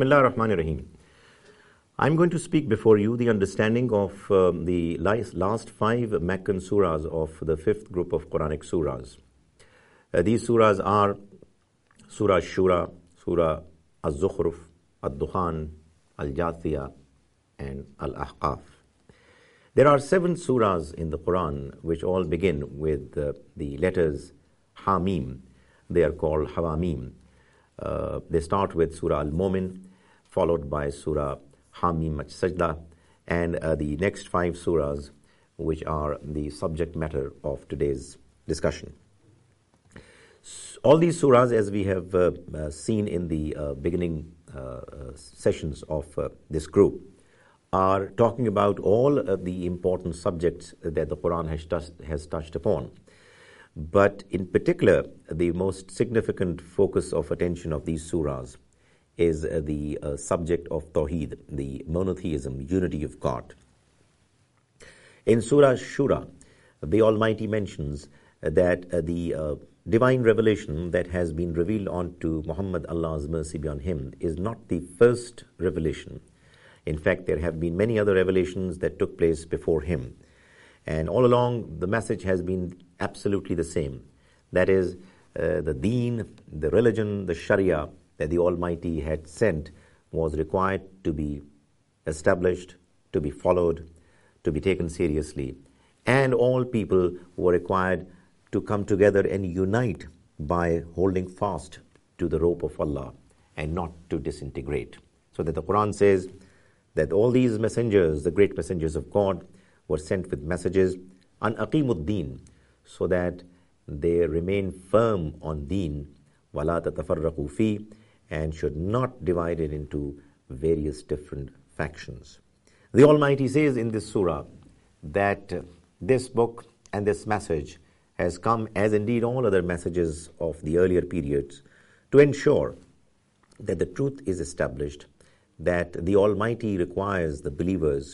Bismillah ar-Rahman ar-Rahim. I'm going to speak before you the understanding of the last 5 Meccan surahs of the 5th group of Quranic surahs. These surahs are Surah Shura, Surah Al-Zukhruf, Al-Dukhan, Al-Jathiyah, and Al-Ahqaf. There are 7 surahs in the Quran which all begin with the letters Hamim. They are called Hawamim. They start with Surah Al-Mu'min, followed by Surah Hamim Sajda, and the next 5 surahs which are the subject matter of today's discussion. All these surahs, as we have seen in the beginning sessions of this group, are talking about all the important subjects that the Quran has touched upon. But in particular, the most significant focus of attention of these surahs is the subject of Tawheed, the monotheism, unity of God. In Surah Shura, the Almighty mentions that the divine revelation that has been revealed unto Muhammad, Allah's mercy be on him, is not the first revelation. In fact, there have been many other revelations that took place before him. And all along, the message has been absolutely the same. That is, the deen, the religion, the sharia that the Almighty had sent was required to be established, to be followed, to be taken seriously. And all people were required to come together and unite by holding fast to the rope of Allah and not to disintegrate. So that the Quran says that all these messengers, the great messengers of God, were sent with messages an aqimud-din, so that they remain firm on deen, wala tatafarraqu fi, and should not divide it into various different factions. The Almighty says in this surah that this book and this message has come, as indeed all other messages of the earlier periods, to ensure that the truth is established, that the Almighty requires the believers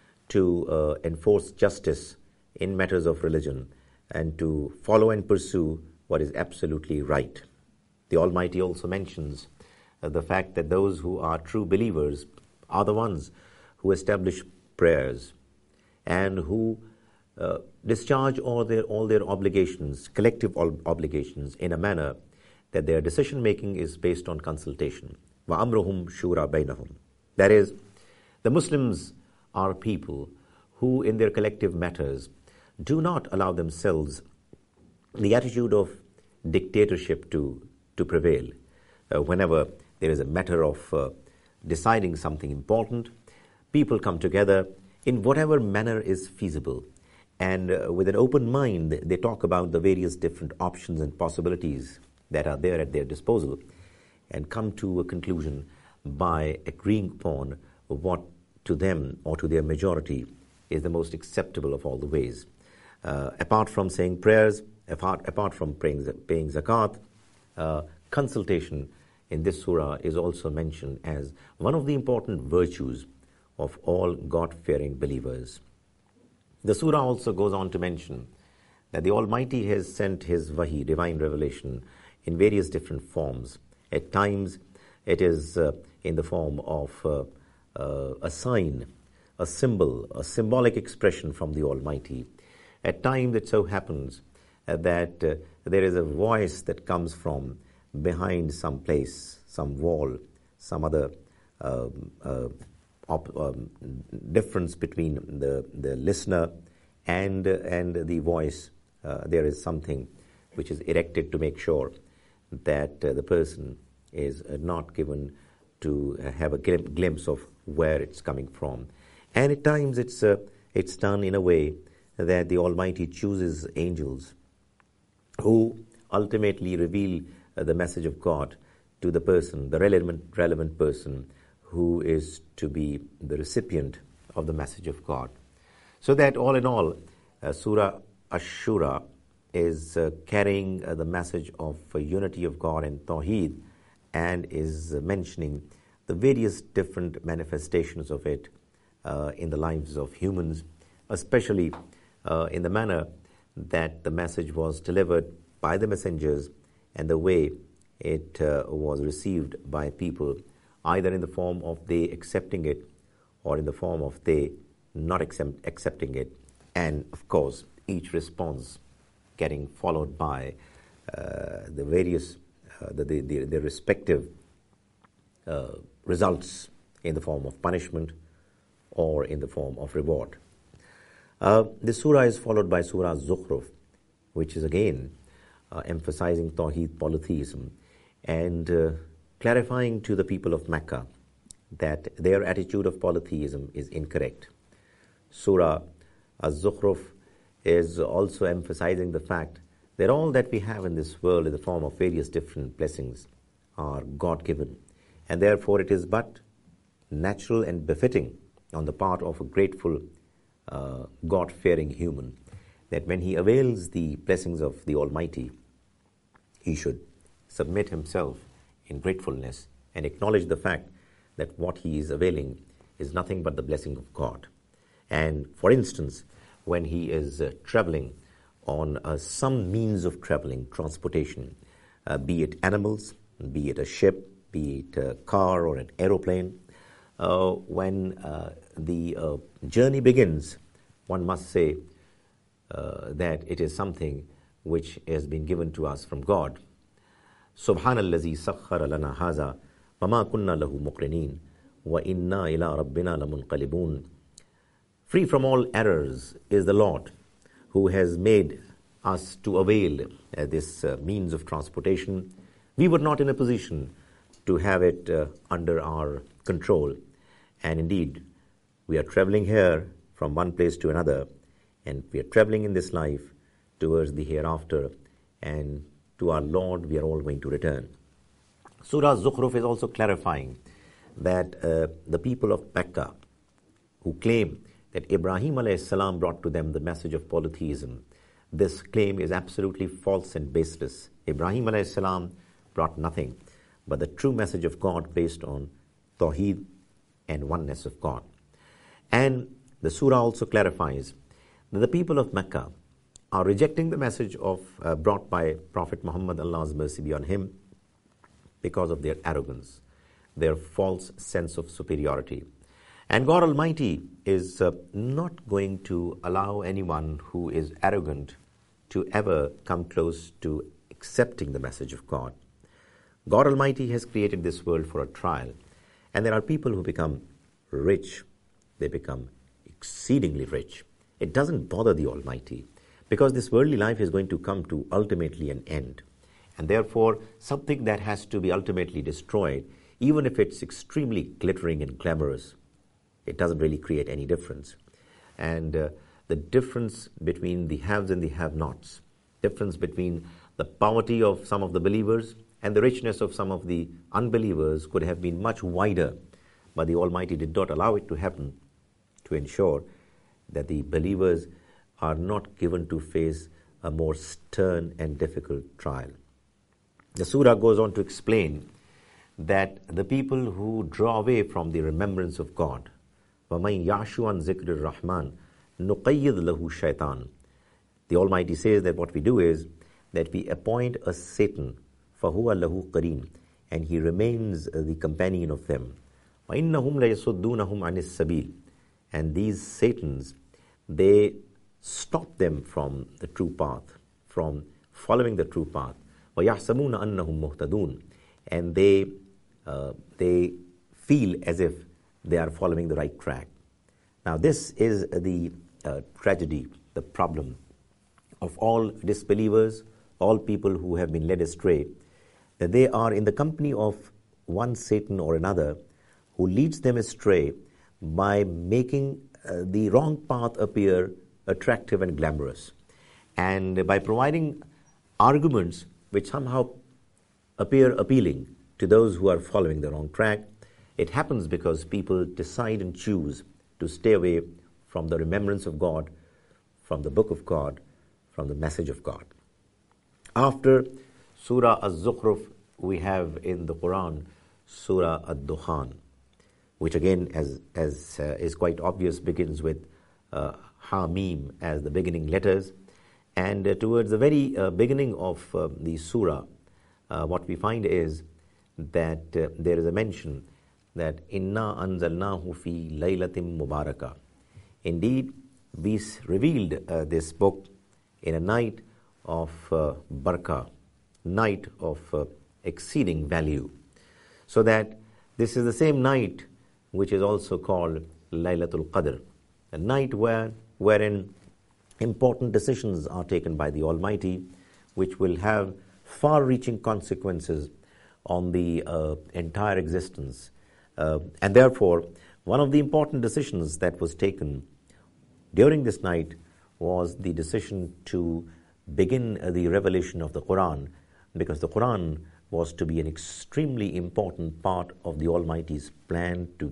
to enforce justice in matters of religion and to follow and pursue what is absolutely right. The Almighty also mentions the fact that those who are true believers are the ones who establish prayers and who discharge all their obligations, collective obligations, in a manner that their decision making is based on consultation. وَأَمْرُهُمْ شُورَى بَيْنَهُمْ. That is, the Muslims are people who in their collective matters do not allow themselves the attitude of dictatorship to prevail. Whenever there is a matter of deciding something important, people come together in whatever manner is feasible, and with an open mind they talk about the various different options and possibilities that are there at their disposal and come to a conclusion by agreeing upon what to them or to their majority is the most acceptable of all the ways. Apart from saying prayers, apart from paying zakat, consultation in this surah is also mentioned as one of the important virtues of all God-fearing believers. The surah also goes on to mention that the Almighty has sent His wahi, divine revelation, in various different forms. At times it is in the form of a sign, a symbol, a symbolic expression from the Almighty. At times it so happens that there is a voice that comes from behind some place, some wall, some other difference between the listener and the voice. There is something which is erected to make sure that the person is not given to have a glimpse of where it's coming from. And at times it's done in a way that the Almighty chooses angels who ultimately reveal the message of God to the person, the relevant person who is to be the recipient of the message of God. So that all in all, Surah Ash-Shura is carrying the message of unity of God and Tawheed, and is mentioning the various different manifestations of it in the lives of humans, especially in the manner that the message was delivered by the messengers and the way it was received by people either in the form of they accepting it or in the form of they not accepting it. And of course, each response getting followed by the various, the respective results in the form of punishment or in the form of reward. This surah is followed by Surah Zukhruf, which is again emphasizing Tawheed polytheism and clarifying to the people of Mecca that their attitude of polytheism is incorrect. Surah Az-Zukhruf is also emphasizing the fact that all that we have in this world in the form of various different blessings are God-given, and therefore it is but natural and befitting on the part of a grateful, God-fearing human that when he avails the blessings of the Almighty, he should submit himself in gratefulness and acknowledge the fact that what he is availing is nothing but the blessing of God. And for instance, when he is traveling on some means of traveling, transportation, be it animals, be it a ship, be it a car or an aeroplane, when the journey begins, one must say that it is something which has been given to us from God. Subhanallazi sakhkhara lana hadha wama kunna lahu muqrinin wa inna ila rabbina lamunqalibun. Free from all errors is the Lord who has made us to avail this means of transportation. We were not in a position to have it under our control. And indeed, we are traveling here from one place to another, and we are traveling in this life towards the hereafter, and to our Lord we are all going to return. Surah Zukhruf is also clarifying that the people of Mecca who claim that Ibrahim alayhi salam brought to them the message of polytheism, this claim is absolutely false and baseless. Ibrahim alayhi salam brought nothing but the true message of God based on Tawheed and oneness of God. And the surah also clarifies that the people of Mecca are rejecting the message of brought by Prophet Muhammad, Allah's mercy be on him, because of their arrogance, their false sense of superiority. And God Almighty is not going to allow anyone who is arrogant to ever come close to accepting the message of God. God Almighty has created this world for a trial, and there are people who become rich. They become exceedingly rich. It doesn't bother the Almighty, because this worldly life is going to come to ultimately an end. And therefore, something that has to be ultimately destroyed, even if it's extremely glittering and glamorous, it doesn't really create any difference. And the difference between the haves and the have-nots, difference between the poverty of some of the believers and the richness of some of the unbelievers could have been much wider, but the Almighty did not allow it to happen to ensure that the believers are not given to face a more stern and difficult trial. The surah goes on to explain that the people who draw away from the remembrance of God, وَمَنْ يَعْشُ عَنْ ذِكْرِ الرَّحْمَنِ نُقَيِّضْ لَهُ شَيْطَانٍ. The Almighty says that what we do is that we appoint a Satan, فَهُوَ لَهُ قَرِينٌ, and he remains the companion of them. وَإِنَّهُمْ لَيَصُدُّونَهُم عَنِ السَّبِيلِ. And these Satans, they stop them from the true path, from following the true path. وَيَحْسَبُونَ أَنَّهُمْ مُهْتَدُونَ. And they feel as if they are following the right track. Now this is the tragedy, the problem of all disbelievers, all people who have been led astray, that they are in the company of one Satan or another who leads them astray by making the wrong path appear attractive and glamorous, and by providing arguments which somehow appear appealing to those who are following the wrong track. It happens because people decide and choose to stay away from the remembrance of God, from the book of God, from the message of God. After Surah Az-Zukhruf, we have in the Quran Surah Ad-Dukhan, which again, as is quite obvious, begins with Ha-Mim as the beginning letters. And towards the very beginning of the surah, what we find is that there is a mention that Inna anzalnahu fi laylatim mubarakah. Indeed, we revealed this book in a night of barakah, night of exceeding value. So that this is the same night which is also called Laylatul Qadr, a night wherein important decisions are taken by the Almighty, which will have far-reaching consequences on the entire existence. And therefore, one of the important decisions that was taken during this night was the decision to begin the revelation of the Quran, because the Quran was to be an extremely important part of the Almighty's plan to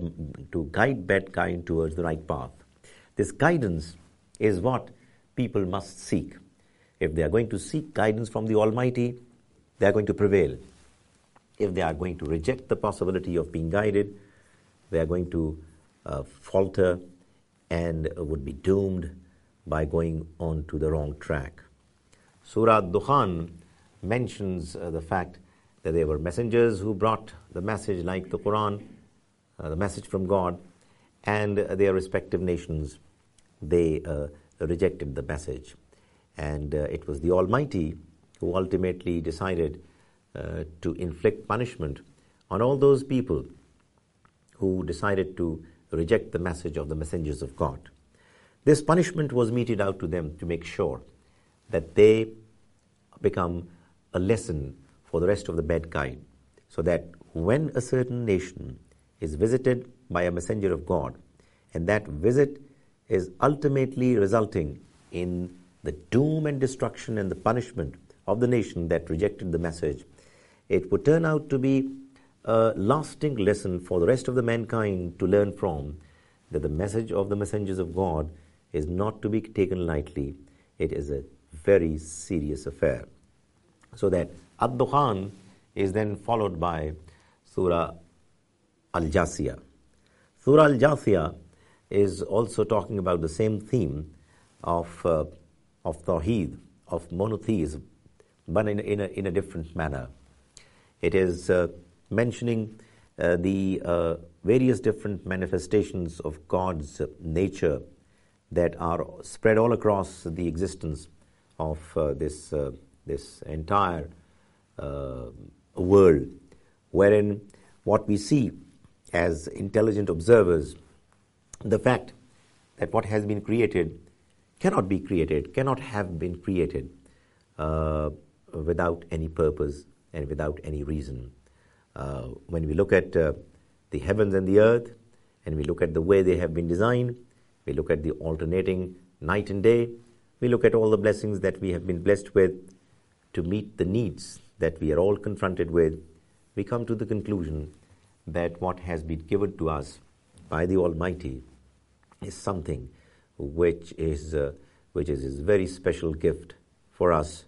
guide mankind towards the right path. This guidance is what people must seek. If they are going to seek guidance from the Almighty, they are going to prevail. If they are going to reject the possibility of being guided, they are going to falter and would be doomed by going on to the wrong track. Surah Dukhan mentions the fact that there were messengers who brought the message like the Quran, the message from God, and their respective nations, they rejected the message. And it was the Almighty who ultimately decided to inflict punishment on all those people who decided to reject the message of the messengers of God. This punishment was meted out to them to make sure that they become a lesson for the rest of the mankind, so that when a certain nation is visited by a messenger of God, and that visit is ultimately resulting in the doom and destruction and the punishment of the nation that rejected the message, it would turn out to be a lasting lesson for the rest of the mankind to learn from, that the message of the messengers of God is not to be taken lightly. It is a very serious affair. So that Ad-Dukhan is then followed by Surah Al-Jasiyah. Surah Al-Jasiyah is also talking about the same theme of Tawheed, of monotheism, but in a different manner. It is mentioning the various different manifestations of God's nature that are spread all across the existence of this entire world, wherein what we see as intelligent observers, the fact that what has been created cannot be created, cannot have been created without any purpose and without any reason. When we look at the heavens and the earth, and we look at the way they have been designed, we look at the alternating night and day, we look at all the blessings that we have been blessed with to meet the needs that we are all confronted with, we come to the conclusion that what has been given to us by the Almighty is something which is a very special gift for us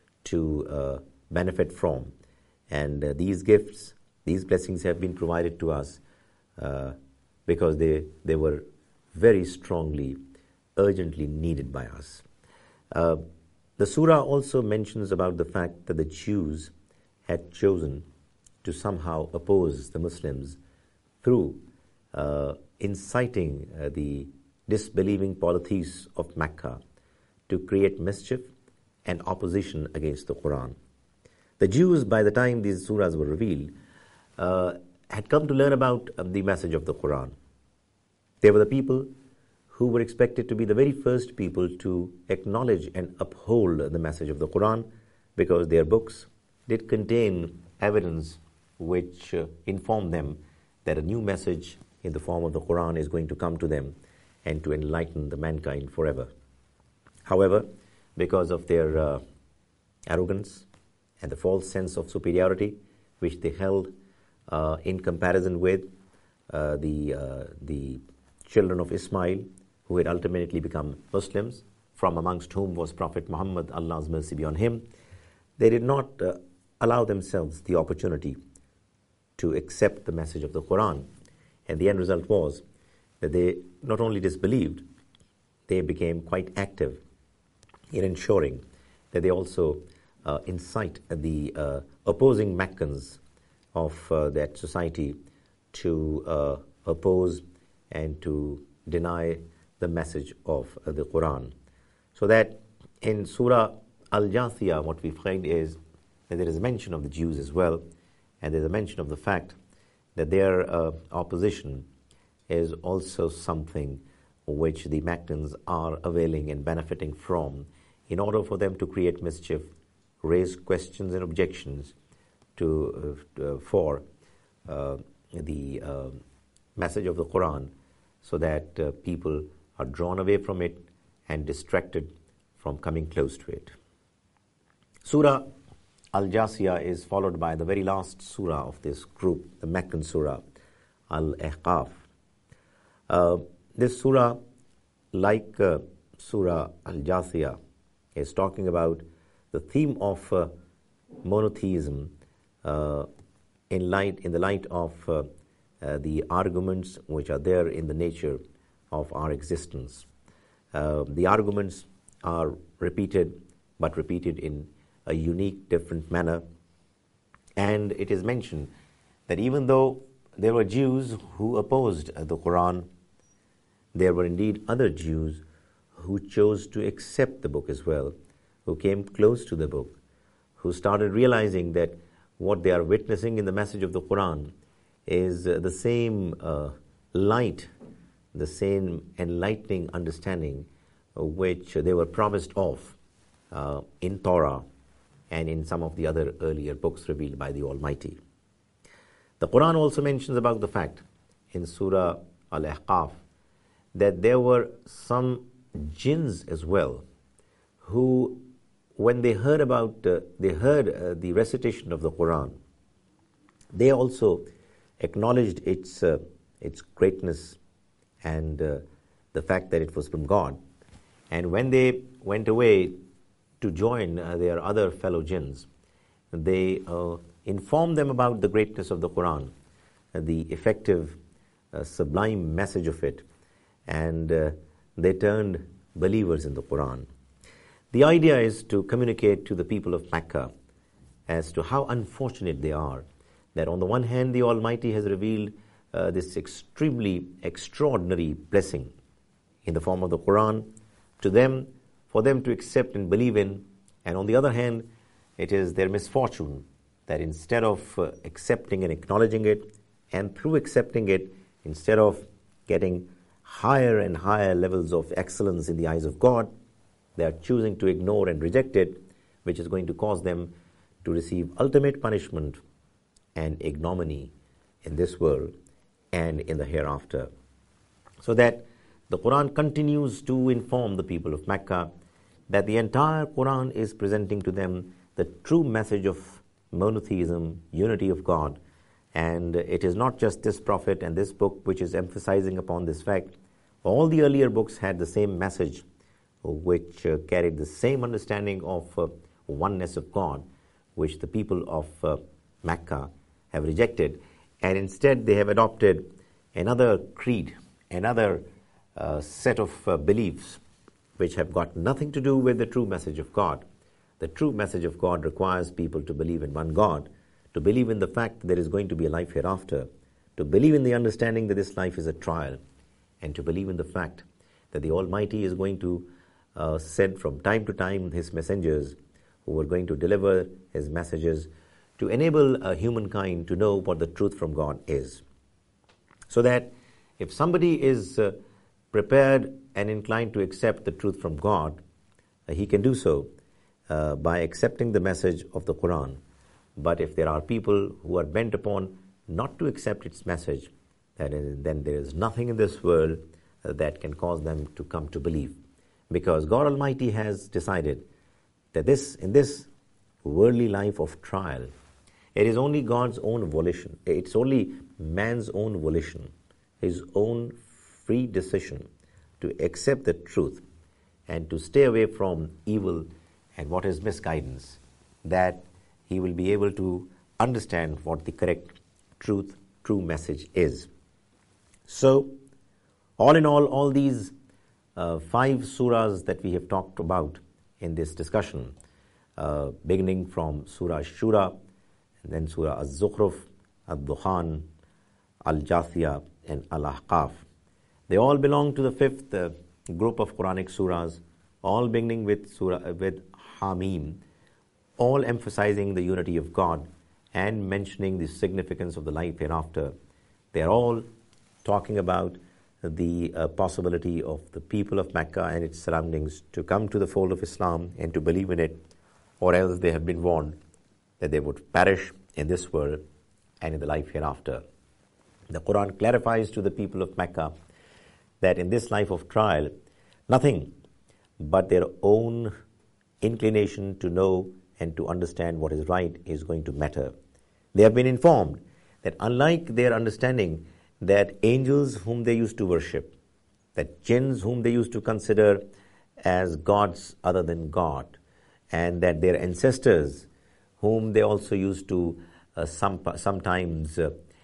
to benefit from. And these gifts, these blessings have been provided to us because they were very strongly, urgently needed by us. The surah also mentions about the fact that the Jews had chosen to somehow oppose the Muslims through inciting the disbelieving polytheists of Mecca to create mischief and opposition against the Quran. The Jews, by the time these surahs were revealed, had come to learn about the message of the Quran. They were the people who were expected to be the very first people to acknowledge and uphold the message of the Quran, because their books did contain evidence which informed them that a new message in the form of the Quran is going to come to them and to enlighten the mankind forever. However, because of their arrogance and the false sense of superiority which they held in comparison with the children of Ismail, who had ultimately become Muslims, from amongst whom was Prophet Muhammad, Allah's mercy be on him, they did not allow themselves the opportunity to accept the message of the Quran. And the end result was that they not only disbelieved, they became quite active in ensuring that they also incite the opposing Meccans of that society to oppose and to deny the message of the Quran. So that in Surah Al-Jathiyah, what we find is that there is a mention of the Jews as well, and there is a mention of the fact that their opposition is also something which the Meccans are availing and benefiting from in order for them to create mischief, raise questions and objections for the message of the Quran, so that people are drawn away from it and distracted from coming close to it. Surah Al-Jasiyah is followed by the very last surah of this group, the Meccan surah, Al-Ahqaf. This surah, like Surah Al-Jasiyah, is talking about the theme of monotheism in the light of the arguments which are there in the nature of our existence. The arguments are repeated, but repeated in a unique, different manner. And it is mentioned that even though there were Jews who opposed the Quran, there were indeed other Jews who chose to accept the book as well, who came close to the book, who started realizing that what they are witnessing in the message of the Quran is the same light, the same enlightening understanding which they were promised of in Torah and in some of the other earlier books revealed by the Almighty. The Quran also mentions about the fact in Surah Al-Ahqaf that there were some jinns as well who, when they heard the recitation of the Quran, they also acknowledged its greatness and the fact that it was from God. And when they went away to join their other fellow jinns, they informed them about the greatness of the Quran, the effective, sublime message of it, and they turned believers in the Quran. The idea is to communicate to the people of Mecca as to how unfortunate they are, that on the one hand the Almighty has revealed this extremely extraordinary blessing in the form of the Quran to them, for them to accept and believe in, and on the other hand, it is their misfortune that instead of accepting and acknowledging it, and through accepting it, instead of getting higher and higher levels of excellence in the eyes of God, they are choosing to ignore and reject it, which is going to cause them to receive ultimate punishment and ignominy in this world and in the hereafter. So that the Quran continues to inform the people of Mecca that the entire Quran is presenting to them the true message of monotheism, unity of God. And it is not just this prophet and this book which is emphasizing upon this fact. All the earlier books had the same message, which carried the same understanding of oneness of God, which the people of Mecca have rejected. And instead they have adopted another creed, another set of beliefs which have got nothing to do with the true message of God. The true message of God requires people to believe in one God, to believe in the fact that there is going to be a life hereafter, to believe in the understanding that this life is a trial, and to believe in the fact that the Almighty is going to send from time to time His messengers who are going to deliver His messages to enable humankind to know what the truth from God is. So that if somebody is prepared and inclined to accept the truth from God, he can do so by accepting the message of the Quran. But if there are people who are bent upon not to accept its message, then there is nothing in this world that can cause them to come to believe. Because God Almighty has decided that in this worldly life of trial, it is only God's own volition. It's only man's own volition, his own free decision to accept the truth and to stay away from evil and what is misguidance, that he will be able to understand what the correct truth, true message is. So, all in all these 5 surahs that we have talked about in this discussion, beginning from Surah Shura, and then Surah Az-Zukhruf, Ad-Dukhan, Al-Jathiyah, and Al-Ahqaf. They all belong to the fifth group of Quranic surahs, all beginning with Hamim, all emphasizing the unity of God and mentioning the significance of the life hereafter. They are all talking about the possibility of the people of Mecca and its surroundings to come to the fold of Islam and to believe in it, or else they have been warned that they would perish in this world and in the life hereafter. The Quran clarifies to the people of Mecca that in this life of trial, nothing but their own inclination to know and to understand what is right is going to matter. They have been informed that unlike their understanding that angels whom they used to worship, that jinns whom they used to consider as gods other than God, and that their ancestors whom they also used to sometimes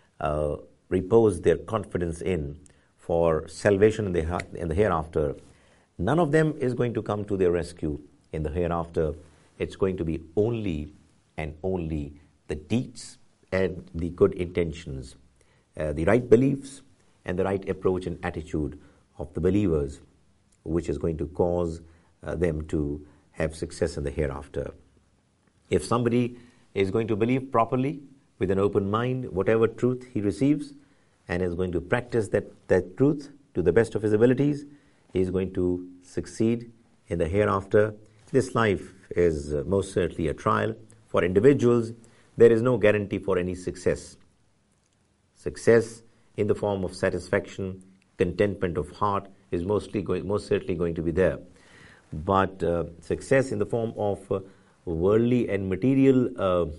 repose their confidence in for salvation in the hereafter, none of them is going to come to their rescue in the hereafter. It's going to be only and only the deeds and the good intentions, the right beliefs and the right approach and attitude of the believers, which is going to cause them to have success in the hereafter. If somebody is going to believe properly with an open mind, whatever truth he receives, and is going to practice that truth to the best of his abilities, he is going to succeed in the hereafter. This life is most certainly a trial. For individuals, there is no guarantee for any success. Success in the form of satisfaction, contentment of heart is most certainly going to be there. But success in the form of worldly and material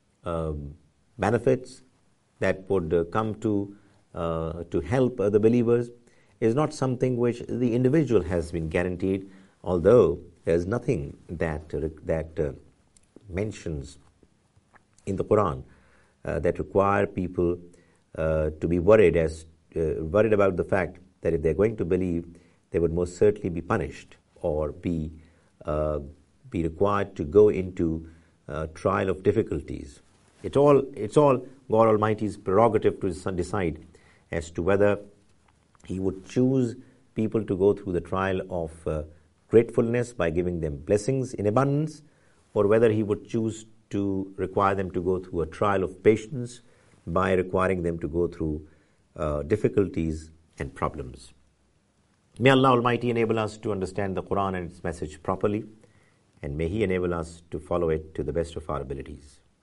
benefits that would come to help the believers is not something which the individual has been guaranteed, although there is nothing that mentions in the Quran that require people to be worried about the fact that if they're going to believe, they would most certainly be punished or be required to go into trial of difficulties. It's all God Almighty's prerogative to decide as to whether He would choose people to go through the trial of gratefulness by giving them blessings in abundance, or whether He would choose to require them to go through a trial of patience by requiring them to go through difficulties and problems. May Allah Almighty enable us to understand the Quran and its message properly, and may He enable us to follow it to the best of our abilities.